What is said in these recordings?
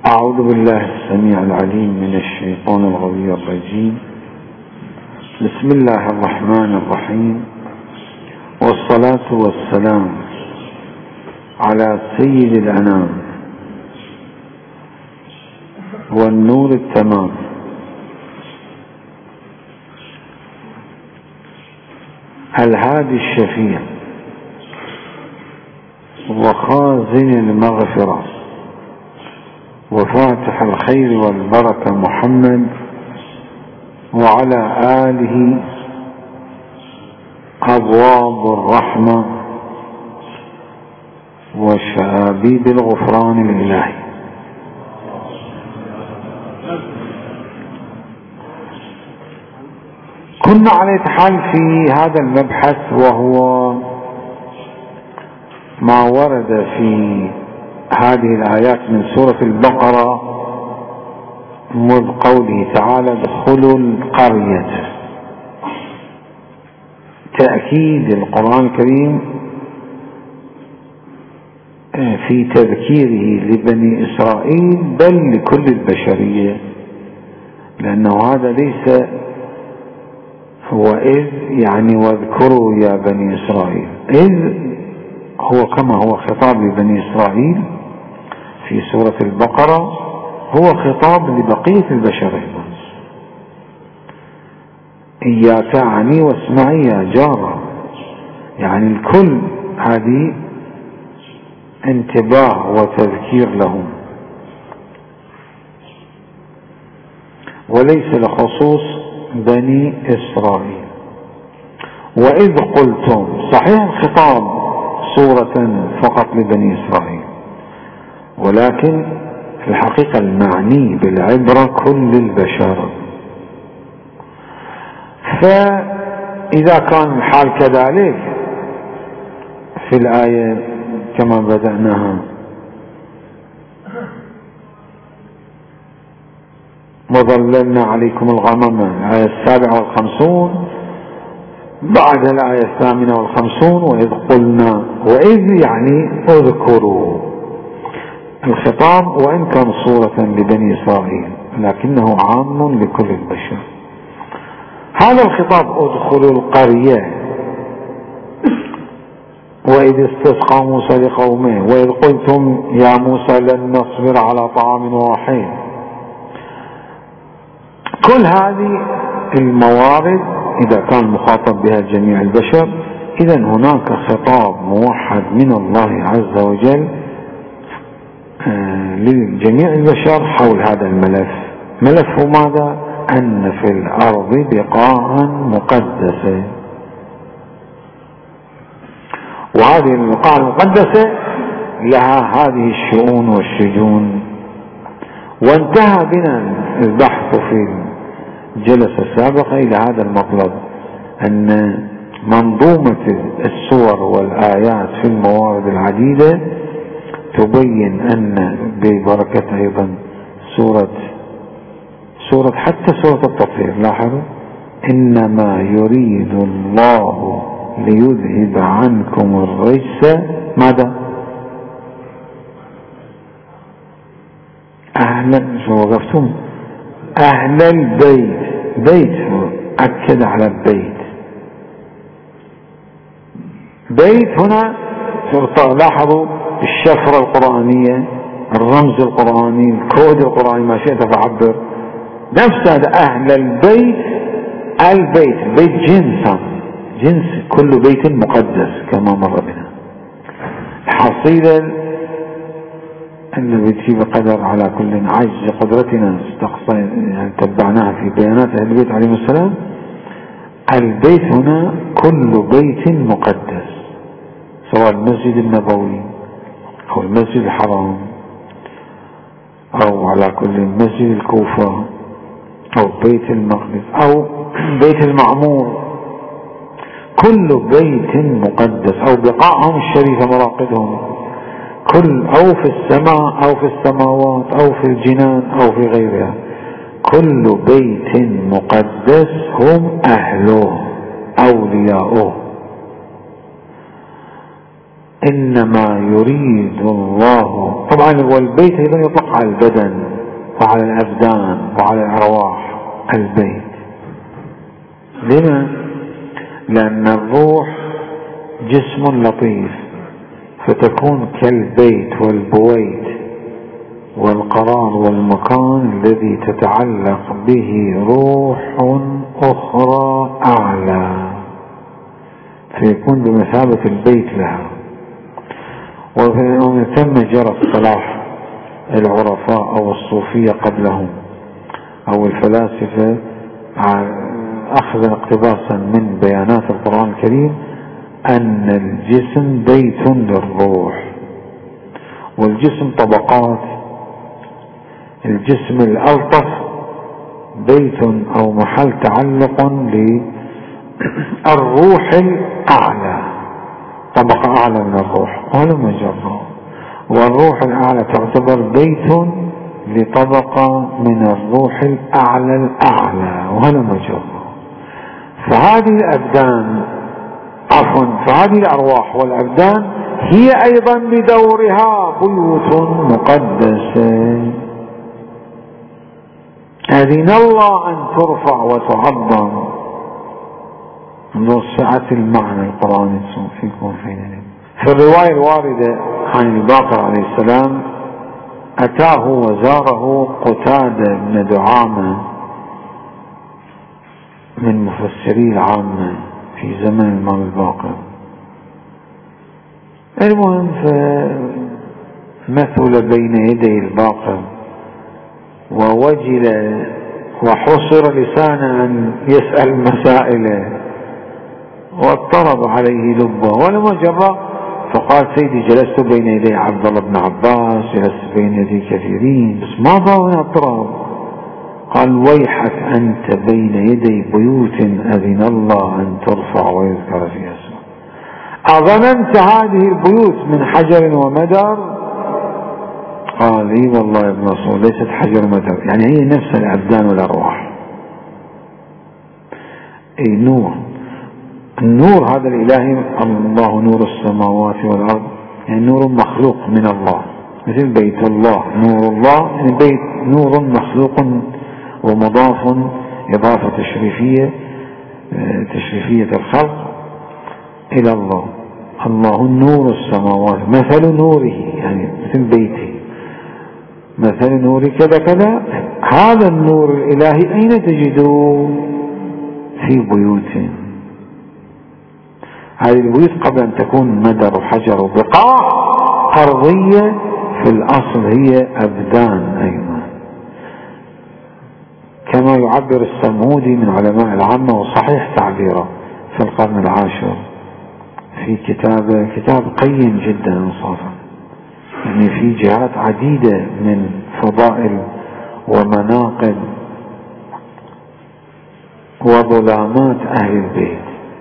أعوذ بالله السميع العليم من الشيطان الغوي الرجيم. بسم الله الرحمن الرحيم، والصلاة والسلام على سيد الأنام والنور التمام الهادي الشفيع وخازن المغفرة وفاتح الخير والبركة محمد وعلى آله أبواب الرحمة وشآبيب الغفران الإلهي. كنا على حال في هذا المبحث، وهو ما ورد في هذه الآيات من سورة البقرة مذ قوله تعالى ادخلوا القرية، تأكيد القرآن الكريم في تذكيره لبني إسرائيل بل لكل البشرية، لأنه هذا ليس هو إذ يعني واذكروا يا بني إسرائيل، إذ هو كما هو خطاب لبني إسرائيل في سورة البقرة هو خطاب لبقية البشر أيضا. إياك أعني واسمعي يا جارة، يعني الكل، هذه انتباه وتذكير لهم، وليس لخصوص بني إسرائيل. وإذ قلتم، صحيح الخطاب صورة فقط لبني إسرائيل، ولكن في الحقيقة المعني بالعبرة كل البشر. فإذا كان الحال كذلك في الآية كما بدأناها وظللنا عليكم الغمام، الآية 57 بعد الآية 58 وإذ قلنا، وإذ يعني اذكروا. الخطاب وإن كان صورة لبني إسرائيل لكنه عام لكل البشر. هذا الخطاب ادخلوا القرية، وإذ استسقى موسى لقومه، وإذ قلتم يا موسى لن نصبر على طعام واحد. كل هذه الموارد إذا كان مخاطب بها جميع البشر، إذن هناك خطاب موحد من الله عز وجل لجميع البشر حول هذا الملف. ملفه ماذا؟ أن في الأرض بقاعا مقدسة، وهذه البقاع المقدسة لها هذه الشؤون والشجون. وانتهى بنا البحث في الجلسة السابقة إلى هذا المطلب، أن منظومة السور والآيات في الموارد العديدة تبين أن ببركة أيضا حتى سورة التطهير، لاحظوا إنما يريد الله ليذهب عنكم الرجس ماذا؟ شو وقفتم؟ أهل البيت، بيت أكد على البيت، بيت هنا لاحظوا الشفرة القرآنية، الرمز القرآني، الكود القرآني، ما شئت فعبر، نفس هذا أهل البيت. البيت جنس كل بيت مقدس كما مر بنا. الحصيلة التي بقدر على كل عجز قدرتنا يعني تبعناها في بيانات أهل البيت عليهم السلام. البيت هنا كل بيت مقدس، سواء المسجد النبوي أو المسجد الحرام أو على كل مسجد الكوفة أو بيت المقدس أو بيت المعمور، كل بيت مقدس أو بقاعهم الشريفة مراقدهم، أو في السماء أو في السماوات أو في الجنان أو في غيرها، كل بيت مقدس هم أهله أولياؤه. إنما يريد الله. طبعا والبيت أيضا يطلق على البدن وعلى الأبدان وعلى الأرواح. البيت لما؟ لأن الروح جسم لطيف، فتكون كالبيت والبويت والقرار والمكان الذي تتعلق به روح أخرى أعلى، فيكون بمثابة البيت لها. ومن ثم جرى اصطلاح العرفاء أو الصوفية قبلهم أو الفلاسفة أخذا اقتباسا من بيانات القرآن الكريم أن الجسم بيت للروح، والجسم طبقات. الجسم الألطف بيت أو محل تعلق للروح الأعلى، طبقة أعلى من الروح، وهذا مجرد. والروح الأعلى تعتبر بيت لطبقة من الروح الأعلى الأعلى، وهذا مجرد. فهذه الأبدان فهذه الأرواح والأبدان هي أيضا بدورها بيوت مقدسة أذن الله أن ترفع وتعظم. انظر سعة المعنى القرآني فيكم فينا. في الرواية الواردة عن الباقر عليه السلام أتاه وزاره قتادة بن دعامة من مفسري العامة في زمن الإمام الباقر. المهم فمثل بين يدي الباقر ووجل وحصر لسانه أن يسأل مسائله، واضطرب عليه لبه ولما جرى، فقال سيدي جلست بين يدي عبد الله بن عباس، جلست بين يدي كثيرين، بس ما ضاوي اضطراب. قال ويحك أنت بين يدي بيوت أذن الله أن ترفع ويذكر فيها اسمه، أظننت هذه البيوت من حجر ومدر؟ قال اي والله يا ابن رسول ليست حجر ومدر، يعني هي نفس الأبدان والأرواح. اي نور، النور هذا الإلهي، الله نور السماوات والأرض، يعني نور مخلوق من الله، مثل بيت الله نور الله، يعني بيت نور مخلوق ومضاف إضافة تشريفية الخلق إلى الله. الله نور السماوات، مثل نوره يعني مثل بيته، مثل نور كذا كذا. هذا النور الإلهي أين تجده؟ في بيوت. هذه البيوت قبل أن تكون مدر وحجر وبقاع أرضية في الأصل هي أبدان أيضا، كما يعبر السمودي من علماء العامة وصحيح تعبيره في القرن العاشر في كتاب قيم جدا انصافا، يعني في جهات عديدة من فضائل ومناقب وظلامات أهل البيت.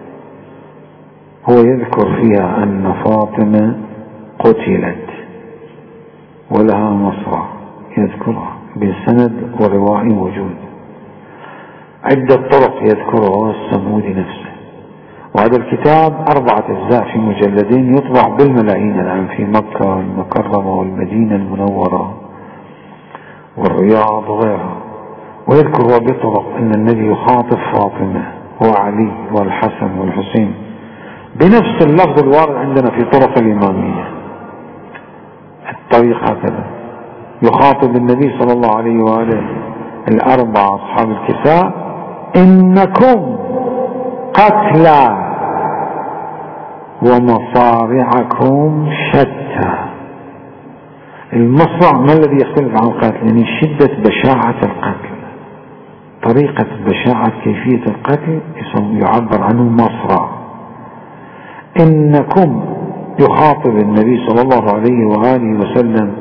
هو يذكر فيها أن فاطمة قتلت ولها مصرع، يذكرها بالسند وروائي موجود، عدة طرق يذكرها السمودي نفسه. وهذا الكتاب 4 أجزاء في مجلدين، يطبع بالملايين الآن في مكة المكرمة والمدينة المنورة والرياض وغيرها. ويذكر بطرق أن النبي يخاطب فاطمة وعلي والحسن والحسين بنفس اللفظ الوارد عندنا في طرق الإمامية. الطريق هكذا يخاطب النبي صلى الله عليه وآله 4 أصحاب الكساء: إنكم قتلى ومصارعكم شتى. المصرع ما الذي يختلف عن القتل؟ يعني شدة بشاعة القتل، طريقة بشاعة كيفية القتل يعبر عنه مصرع. إنكم يخاطب النبي صلى الله عليه وآله وسلم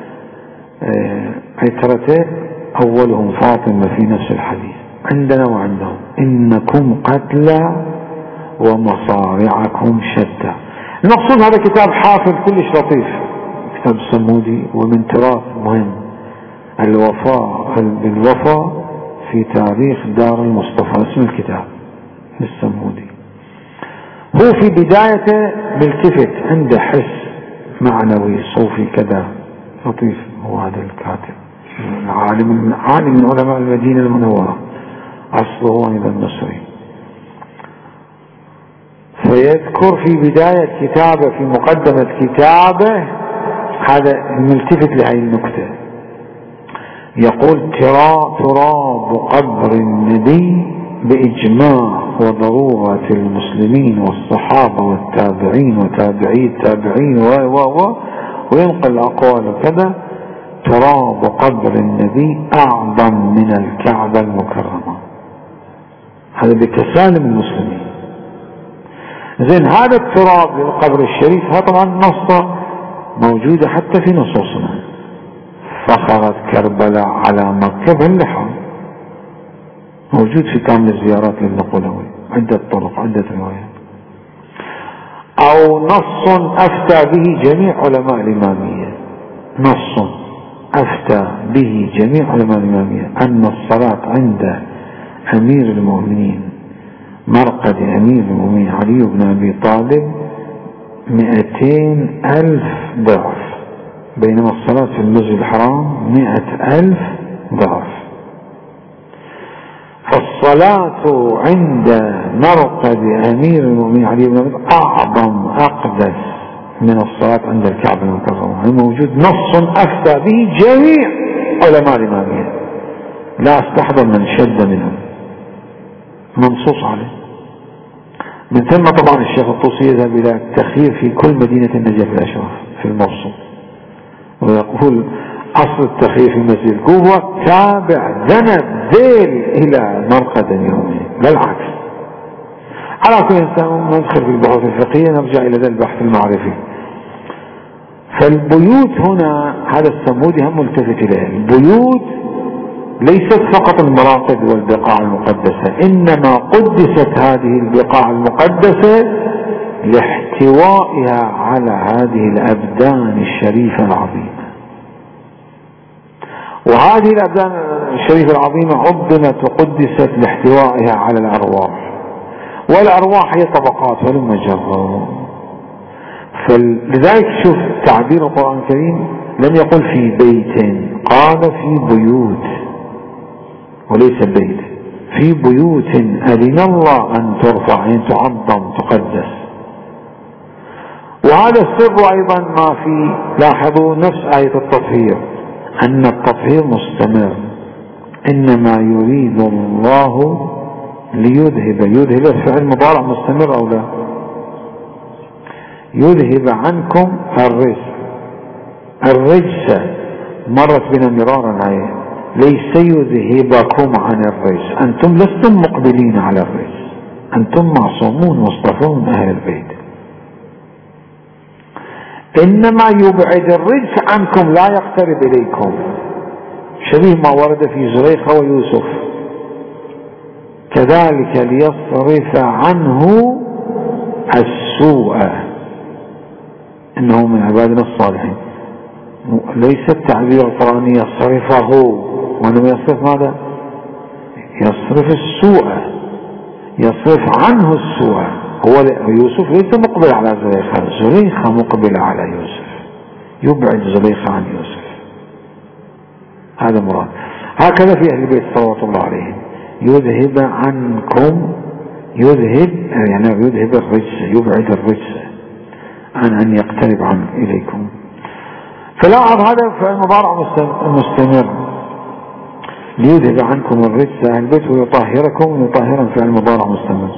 عترته، أولهم فاطمة في نفس الحديث عندنا وعندهم: إنكم قتلى ومصارعكم شتى. المقصود هذا كتاب حافظ كلش لطيف، كتاب السمودي، ومن تراث مهم الوفاء بالوفاء في تاريخ دار المصطفى، اسم الكتاب للسمودي. هو في بدايته ملتفت، عنده حس معنوي صوفي كذا لطيف. هو هذا الكاتب عالم من علماء المدينة المنورة، أصله أيضا مصري. فيذكر في بداية كتابه، في مقدمة كتابه، هذا ملتفت لهذه النكتة، يقول: تراب قبر النبي بإجماع وضرورة المسلمين والصحابة والتابعين وتابعي التابعين وينقل أقوال كذا: تراب قبر النبي أعظم من الكعبة المكرمة. هذا بتسالم المسلمين. زين، هذا التراب للقبر الشريف هذا طبعا نصه موجودة حتى في نصوصنا. فخرت كربلاء على مكة باللحى، موجود في كامل الزيارات للنقلوي، عدة طرق، عدة روايات. أو نص أفتى به جميع علماء الإمامية، نص أفتى به جميع علماء الإمامية أن الصلاة عند أمير المؤمنين، مرقد أمير المؤمنين علي بن أبي طالب 200,000 ضعف، بينما الصلاة في المسجد الحرام 100,000 ضعف. فالصلاة عند مرقد أمير المؤمنين علي بن أبي طالب أعظم أقدس من الصلاة عند الكعبة المكرمة. موجود نص أفتى به جميع علماء الإمامية، لا أستحضر من شد منهم، منصوص عليه. من ثم طبعا الشيخ الطوسي يذهب إلى التخيير في كل مدينة النجف الأشراف في الموصل، ويقول: أصل التخيير في مسجد الكوفة تابع ذنب ذيل إلى مرقد اليومين، لا العكس. على كل إنسان ندخل في البحوث الفقهية، نرجع إلى ذا البحث المعرفي. فالبيوت هنا، هذا السمودي هم ملتفت إليه، البيوت ليست فقط المراقد والبقاع المقدسة، إنما قدست هذه البقاع المقدسة لاحتوائها على هذه الأبدان الشريفة العظيمة. وهذه الأبدان الشريفة العظيمة عظمت وقدست لاحتوائها على الأرواح، والأرواح هي طبقات ولم جرة. فلذلك شوف تعبير القرآن الكريم، لم يقل في بيت، قال في بيوت، وليس بيت، في بيوت أذن الله أن ترفع، أن تعظم تقدس. وهذا السر أيضا ما في، لاحظوا نفس آية التطهير، أن التطهير مستمر، إنما يريد الله يذهب فعل مضارع مستمر أو لا؟ يذهب عنكم الرجس مرت بنا مرارا عليه، ليس يذهبكم عن الرجس، أنتم لستم مقبلين على الرجس، أنتم معصومون مصطفون أهل البيت، إنما يبعد الرجس عنكم لا يقترب إليكم، شبيه ما ورد في زليخة ويوسف، كذلك ليصرف عنه السوء إنه من عبادنا الصالحين. ليس التعبير القرآني يصرفه، وإنما يصرف ماذا؟ يصرف السوء، يصرف عنه السوء. هو يوسف ليس مقبل على زليخة، زليخة مقبلة على يوسف، يبعد زليخة عن يوسف، هذا مراد. هكذا في أهل البيت صلوات الله عليهم، يذهب عنكم، يذهب يعني يذهب الرجس، يبعد الرجس عن أن يقترب عن إليكم. فلاحظ هذا فعل مضارع مستمر، ليذهب عنكم الرجس أهل البيت ويطهركم، يطهرا فعل مضارع مستمر،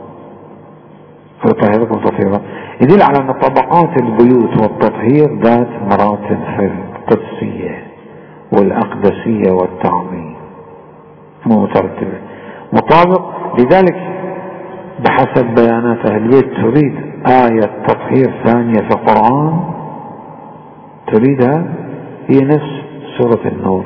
فيطهركم تطهيرا، يدل على أن طبقات البيوت والتطهير ذات مراتب في القدسية والأقدسية والتعظيم مترتبة مطابق. لذلك بحسب بيانات أهل البيت تريد آية تطهير ثانية في القرآن، تريدها هي نفس سورة النور،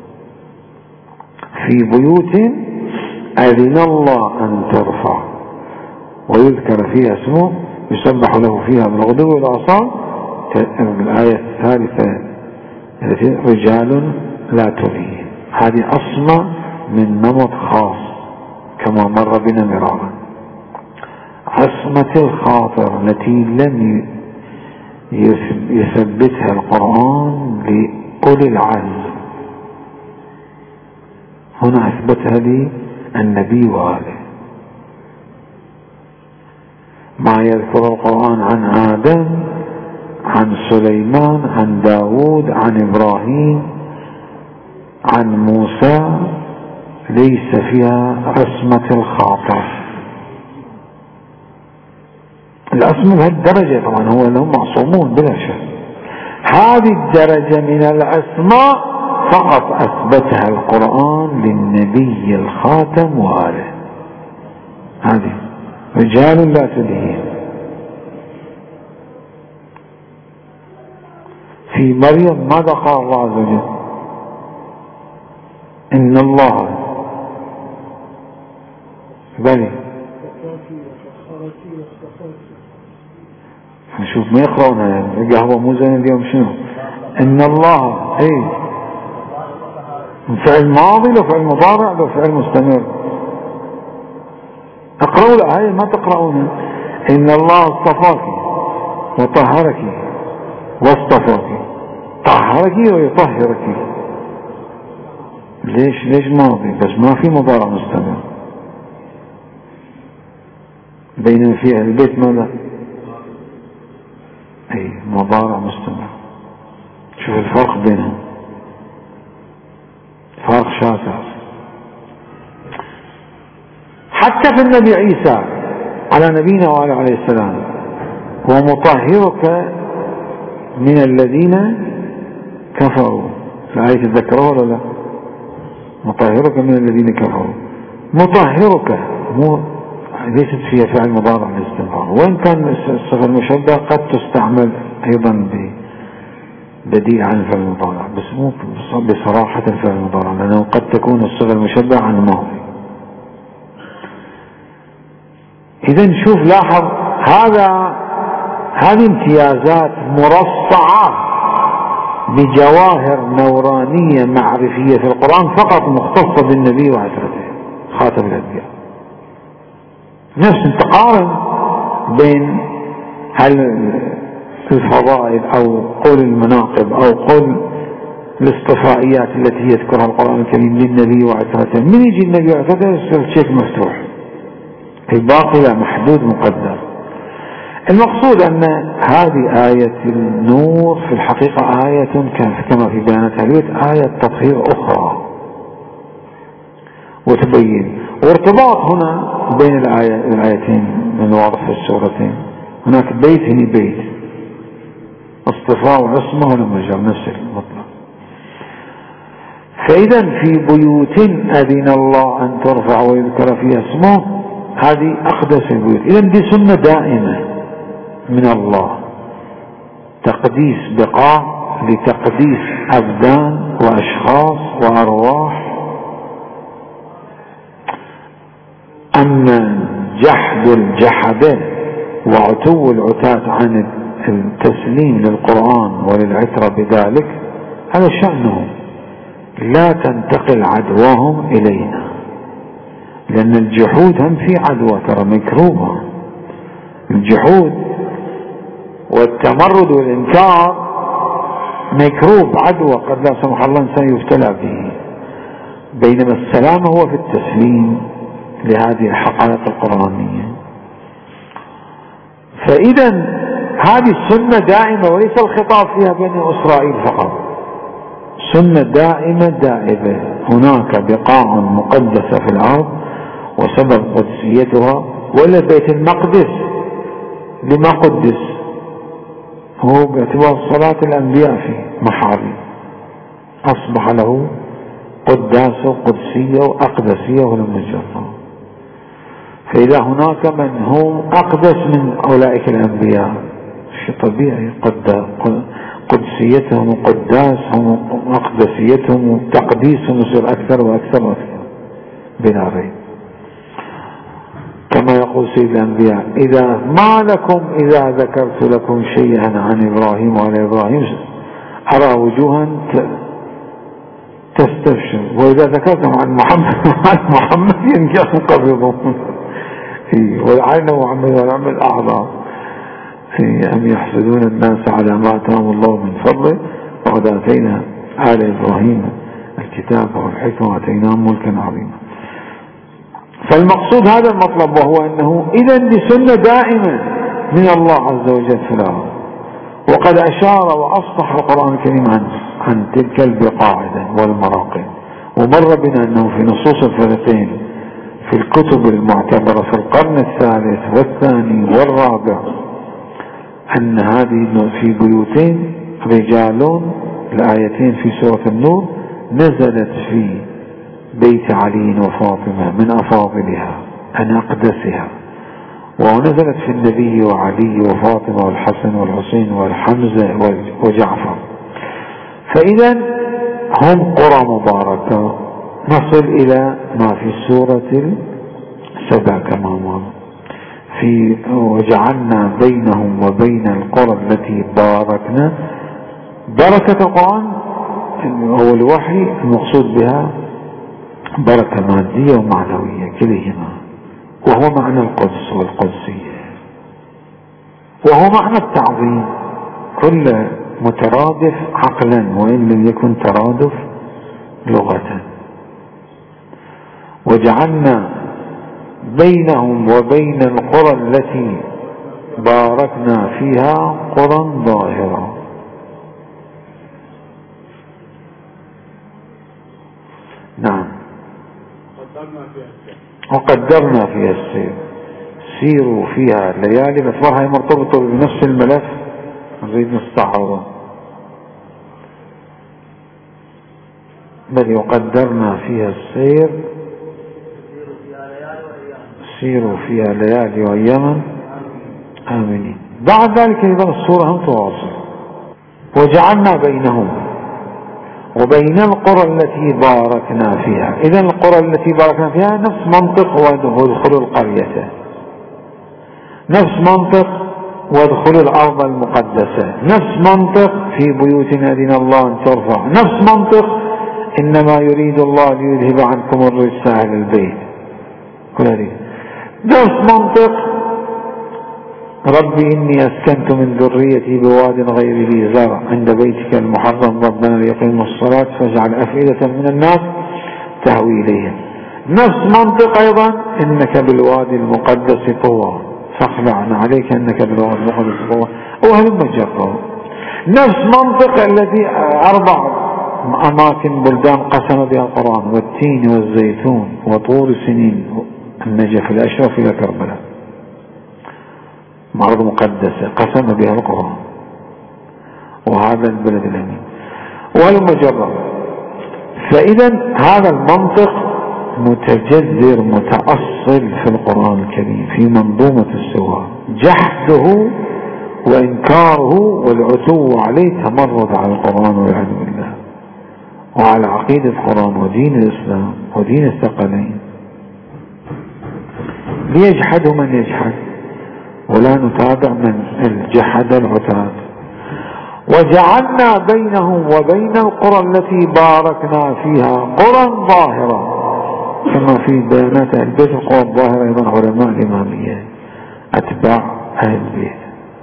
في بيوت أذن الله أن ترفع ويذكر فيها اسمه يسبح له فيها بالغدو والآصال. الآية الثالثة رجال لا تلهيهم، هذه أصمى من نمط خاص كما مر بنا مرارا. عصمة الخاطر التي لم يثبتها القرآن لأولي العزم، هنا أثبتها لي النبي وآله. ما يذكر القرآن عن آدم، عن سليمان، عن داود، عن إبراهيم، عن موسى، ليس فيها عصمة الخاطر. العصمة بهالدرجة طبعا، هو لهم معصومون بلا شك. هذه الدرجة من العصمة فقط أثبتها القرآن للنبي الخاتم وآله. هذه رجال لا تلهيهم. في مريم ماذا قال الله عز وجل؟ إن الله بني نشوف ما يقرأونها يعني قهوة مو زين اليوم. شنو إن الله؟ اي فعل ماضي لو فعل مضارع لو فعل مستمر. اقرأوا الآية ما تقرأونها. إن الله اصطفاك وطهرك واصطفاك. طهرك ويطهرك. ليش ماضي بس ما في مضارع مستمر؟ بين في البيت ماذا؟ اي مضارع مستمر. شوف الفرق بينهم، فرق شاسع. حتى في النبي عيسى على نبينا وعلى عليه السلام، ومطهرك من الذين كفروا. الآية تذكروا ولا لا؟ مطهرك من الذين كفروا. مطهرك ليست فيها فعل مضارع للاستمرار، وإن كان الصيغة المشبهة قد تستعمل أيضا بديل عن الفعل المضارع، بس مو بصراحة الفعل المضارع، لأنه قد تكون الصيغة المشبهة عن الماضي. إذن شوف لاحظ هذه امتيازات مرصعة بجواهر نورانية معرفية في القرآن فقط مختصة بالنبي وعترته خاتم الأنبياء. نفس تقارن بين الفضائل أو قول المناقب أو قول الاصطفائيات التي يذكرها القرآن الكريم للنبي وعترته. من يجي النبي وعترته يصير شيك مفتوح، الباقي لا، محدود مقدر. المقصود أن هذه آية النور في الحقيقة آية كما في بيانات البيت آية تطهير أخرى وتبين. وارتباط هنا بين الآيتين من واضح في السورتين. هناك بيت هنا بيت اصطفاء وعصمة ولما جاء نفس المطلق. فإذا في بيوت أذن الله أن ترفع ويذكر فيها اسمه، هذه أقدس البيوت. إذا دي سنة دائمة من الله، تقديس بقاع لتقديس أبدان وأشخاص وأرواح. أما جحد الجحدة وعتو العتاة عن التسليم للقرآن وللعترة بذلك، هذا شأنهم، لا تنتقل عدواهم إلينا، لأن الجحود هم في عدوى ترى مكروبة. الجحود والتمرد والإنكار مكروب، عدوى قد لا سمح الله إنسان يبتلى به. بينما السلام هو في التسليم لهذه الحقائق القرآنية. فإذا هذه السنة دائمة، وليس الخطاب فيها بني إسرائيل فقط، سنة دائمة دائبة. هناك بقاع مقدسة في الأرض وسبب قدسيتها، ولا بيت المقدس لما قدس؟ هو باعتبار صلاة الأنبياء فيه محارم، أصبح له قداسة وقدسية وأقدسية ولم نجرها. فإذا هناك من هم أقدس من أولئك الأنبياء، شيء طبيعي قدسيتهم وقداسهم وأقدسيتهم وتقديسهم يصير أكثر وأكثر وأكثر بلا ريب. كما يقول سيد الأنبياء: إذا ما لكم إذا ذكرت لكم شيئا عن إبراهيم وعلى إبراهيم أرى وجوها تستبشر، وإذا ذكرتم عن محمد ينجح قبضهم. والعين وعمل والعمل الأعظم أم يحسدون الناس على ما آتاهم الله من فضله وقد آتينا آل إبراهيم الكتاب والحكمة وآتيناهم ملكا عظيما. فالمقصود هذا المطلب، وهو أنه إذا بسنة دائمة من الله عز وجل في الأرض. وقد أشار وأصلح القرآن الكريم عن تلك البقاع والمراقد. ومر بنا أنه في نصوص الفريقين في الكتب المعتبرة في القرن الثالث والثاني والرابع أن هذه في بيوتين رجال، الآيتين في سورة النور نزلت في بيت علي وفاطمة من أفاضلها أن أقدسها، ونزلت في النبي وعلي وفاطمة والحسن والحسين والحمزة وجعفر. فإذا هم قرى مباركة. نصل إلى ما في سورة السبع كما مر في وجعلنا بينهم وبين القرى التي باركنا. بركة القرآن هو الوحي المقصود بها بركة مادية ومعنوية كليهما، وهو معنى القدس والقدسية، وهو معنى التعظيم، كل مترادف عقلا وإن لم يكن ترادف لغة. وجعلنا بينهم وبين القرى التي باركنا فيها قرى ظاهرة. نعم. وقدرنا فيها السير، سيروا فيها ليالي. بس هي مرتبطة بنفس الملف نريد نستعرضه. بل وقدرنا فيها السير سيروا فيها ليالي وأياما آمنين. بعد ذلك أيضا السورة هم تواصل. وجعلنا بينهم وبين القرى التي باركنا فيها. إذن القرى التي باركنا فيها نفس منطق وادخلوا القرية، نفس منطق وادخلوا الأرض المقدسة، نفس منطق في بيوت أذن الله أن ترفع، نفس منطق إنما يريد الله ليذهب عنكم الرجس أهل البيت، كل هذه نفس منطق ربي إني أسكنت من ذريتي بواد غير ذي زرع عند بيتك المحرم ربنا ليقيموا الصلاة فاجعل أفئدة من الناس تهوي إليهم. نفس منطق أيضا إنك بالوادي المقدس طوى فاخلعنا عليك إنك بالوادي المقدس طوى وهلم جرا. نفس منطق الذي 4 أماكن بلدان قسم بها القرآن والتين والزيتون وطور سنين النجف الأشرف إلى كربلاء، أرض مقدسة قسم بها القرآن، وهذا البلد الأمين والمجرد. فإذا هذا المنطق متجذر متأصل في القرآن الكريم في منظومة السور. جحده وإنكاره والعتو عليه تمرد على القرآن والعياذ بالله وعلى عقيدة القرآن ودين الإسلام ودين الثقلين. ليجحد من يجحد ولا نتابع من الجحد العتاد. وجعلنا بينهم وبين القرى التي باركنا فيها قرى ظاهرة، كما في بيانات أهل البيت. القرى الظاهرة أيضا علماء الإمامية أتباع أهل البيت.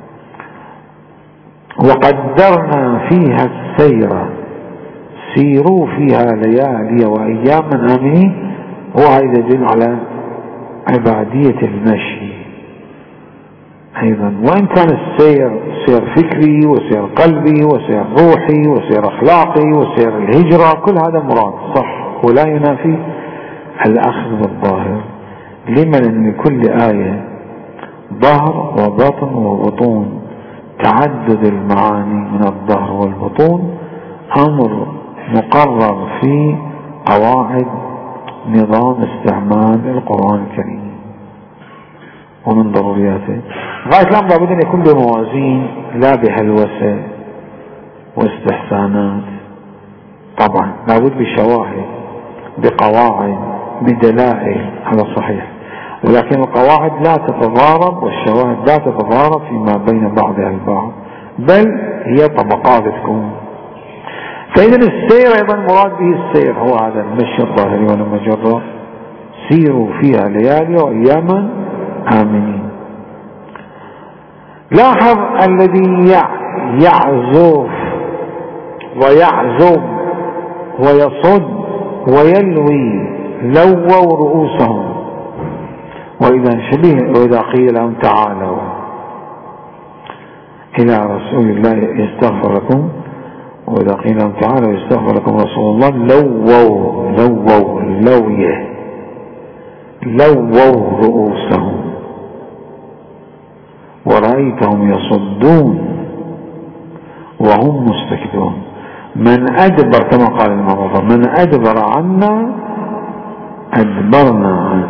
وقدرنا فيها السير سيروا فيها ليالي وأياما آمنين. وهذا يدل على عبادية المشي أيضا، وإن كان السير سير فكري وسير قلبي وسير روحي وسير أخلاقي وسير الهجرة، كل هذا مراد صح ولا ينافي الأخذ بالظاهر. لما؟ لأن كل آية ظهر وبطن وبطون، تعدد المعاني من الظهر والبطون أمر مقرر في قواعد نظام استعمال القرآن الكريم ومن ضرورياته. غاية الأمر لابد أن يكون بموازين لا بهلوسة واستحسانات. طبعا لابد بشواهد بقواعد بدلائل، هذا صحيح، ولكن القواعد لا تتضارب والشواهد لا تتضارب فيما بين بعضها البعض، بل هي طبقات تكون. فإذا السير أيضا مراد به السير هو هذا المشي الظاهري والمجرى. سيروا فيها ليالي وأياما آمنين. لاحظ الذي يعزف ويعزم ويصد ويلوي لووا رؤوسهم، وإذا قيل لهم تعالوا إلى رسول الله يستغفر لكم، وإذا قيل لهم تعالوا يستغفر لكم رسول الله لووا رؤوسهم ورأيتهم يصدون وهم مستكبرون. من أدبر كما قال المعروف، من أدبر عنا أدبرنا عنه،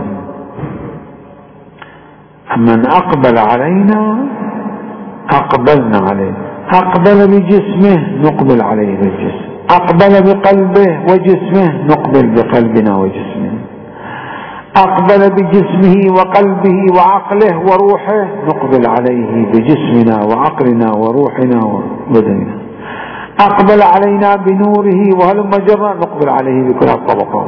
من أقبل علينا أقبلنا عليه. أقبل بجسمه نقبل عليه بالجسم، أقبل بقلبه وجسمه نقبل بقلبنا وجسمه، أقبل بجسمه وقلبه وعقله وروحه نقبل عليه بجسمنا وعقلنا وروحنا وبدننا، أقبل علينا بنوره وهلم جرا نقبل عليه بكل الطبقات.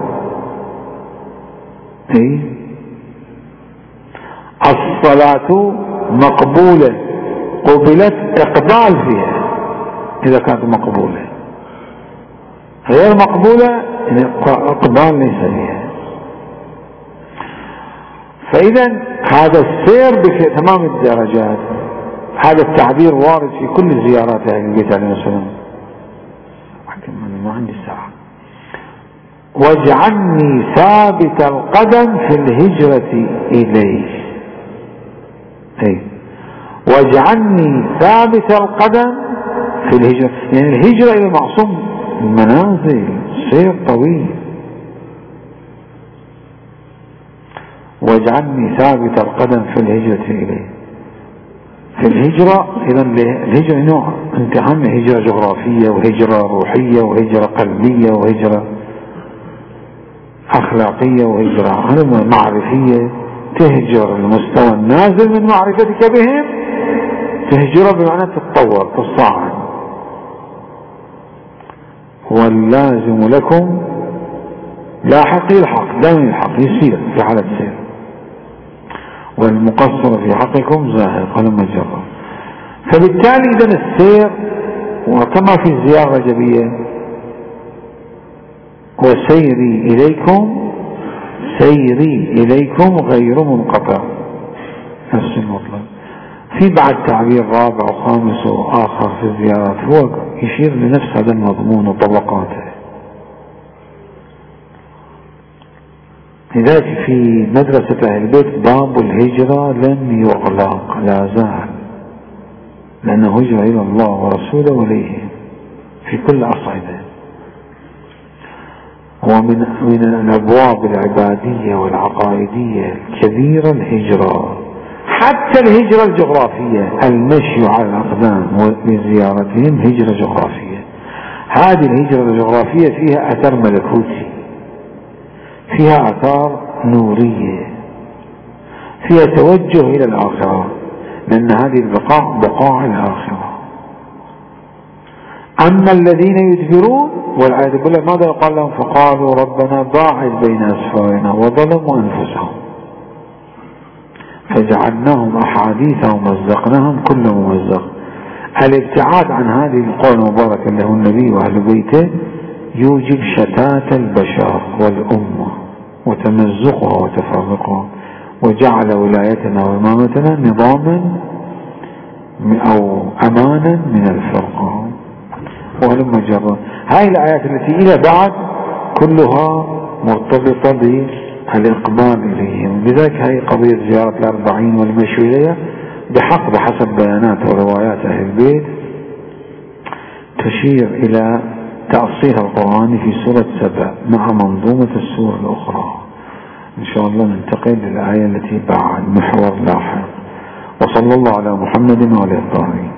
الصلاة مقبولة، قبلت إقبال فيها إذا كانت مقبولة، غير مقبولة إقبال ليس فيها. فإذا هذا السير بتمام الدرجات، هذا التعبير وارد في كل زيارات أهل البيت عليه السلام. ما عندي ساعة. واجعلني ثابت القدم في الهجرة إليه. واجعلني ثابت القدم في الهجرة، يعني الهجرة إلى المعصوم المنازل سير طويل. واجعلني ثابت القدم في الهجرة إليه. في الهجرة إذا الهجرة نوع امتحان، هجرة جغرافية وهجرة روحية وهجرة قلبية وهجرة أخلاقية وهجرة معرفية. تهجر المستوى النازل من معرفتك بهم، تهجره بمعنى تتطور تصاعد. واللازم لكم لاحق يلحق، دائما يلحق يسير في حالة سير، والمقصر في حقكم زاهق ولما جرى. فبالتالي إذن السير وكما في الزيارة الرجبية وسيري إليكم غير منقطع، نفس المطلب. في بعد تعبير رابع وخامس وآخر في الزيارات هو يشير لنفس هذا المضمون وطبقاته. لذلك في مدرسة أهل البيت باب الهجرة لم يغلق، لا زال، لأنه هجرة إلى الله ورسوله وليه في كل أصعده. ومن الأبواب العبادية والعقائدية الكبيرة الهجرة، حتى الهجرة الجغرافية، المشي على الأقدام لزيارتهم هجرة جغرافية. هذه الهجرة الجغرافية فيها أثر ملكوتي، فيها آثار نورية، فيها توجه إلى الآخرة، لأن هذه البقاع بقاع الآخرة. أما الذين يدبرون والعياذ بالله ماذا قال لهم؟ فقالوا ربنا باعد بين أسفارنا وظلموا أنفسهم فجعلناهم أحاديث ومزقناهم كل ممزق. الابتعاد عن هذه القول المباركة له النبي وأهل بيته يوجب شتات البشر والأمة وتمزقها وتفرقها، وجعل ولايتنا وإمامتنا نظاما أو أمانا من الفرقة. وهلم جرا. هاي الآيات التي إلى بعد كلها مرتبطة بالإقبال إليهم. لذلك هاي قضية زيارة الأربعين والمشي إليها بحق بحسب بيانات وروايات أهل البيت تشير إلى تأصيل القرآن في سورة 7 مع منظومة السور الأخرى. إن شاء الله ننتقل للآية التي بعد محور لاحق. وصلى الله على محمد وعلى آله الطاهرين.